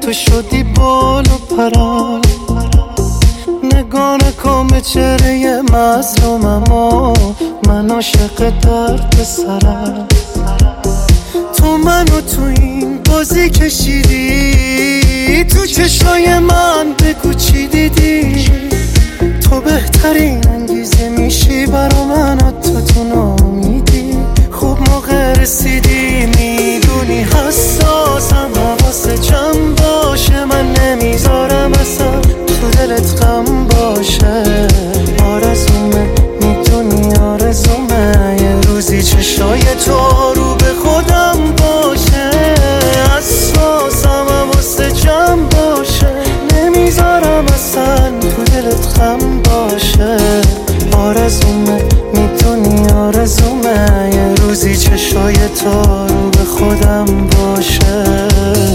تو شدی بال و پران. نگاه نکن به چهره مظلومم و من عاشق درد سرم. تو منو تو این بازی کشیدی، تو چشای من بگو چی دیدی. تو بهترین انگیزه میشی برا من، تو نامیدی. خوب موقع رسیدی، میدونی حساسم، حواست جمع باشه. من نمیذارم اصلا تو دلت غم باشه. آرزومه میدونی آرزومه یه روزی چشای تو رو به خودم باشه. حساسم، حواست جمع باشه. نمیذارم اصلا تو دلت غم باشه. آرزومه میدونی آرزومه یه روزی چشای تو رو به خودم باشه.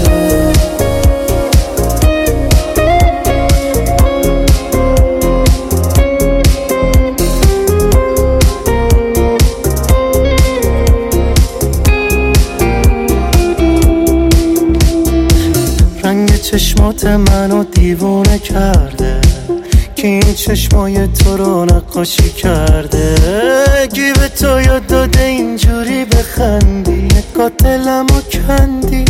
رنگ چشمات منو دیوونه کرده، که این چشمای تو رو نقاشی کرده. گیب تو یاد داده اینجوری بخندی، نگاه دلمو کندی.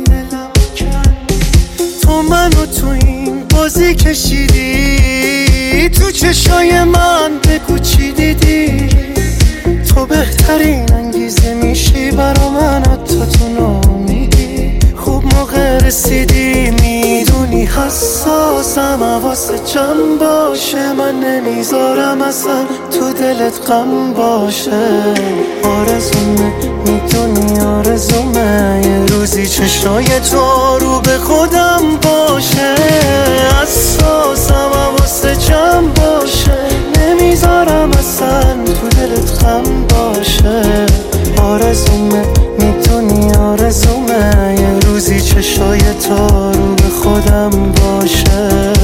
تو منو تو این بازی کشیدی، تو چشای من بگو چی دیدی. تو بهترین انگیزه میشی برا من، تو نامیدی. خوب موقع رسیدی، میدونی حساسم، حواست جمع باشه. من نمیذارم اصلا تو دلت غم باشه. آرزومه میدونی آرزومه یه روزی چشای تو رو به خودم باشه. حساسم، حواست جمع باشه. نمیذارم اصلا تو دلت غم باشه. آرزومه میدونی آرزومه یه روزی چشای تو رو به خودم باشه.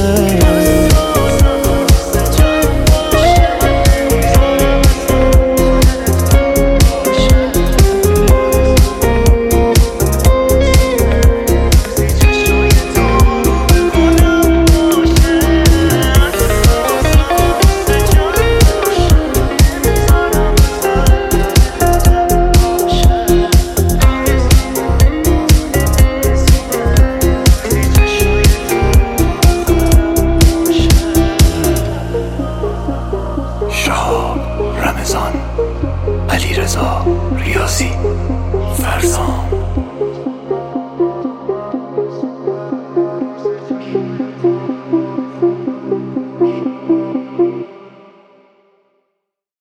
رمضان، علیرضا ریاضی، فرزان.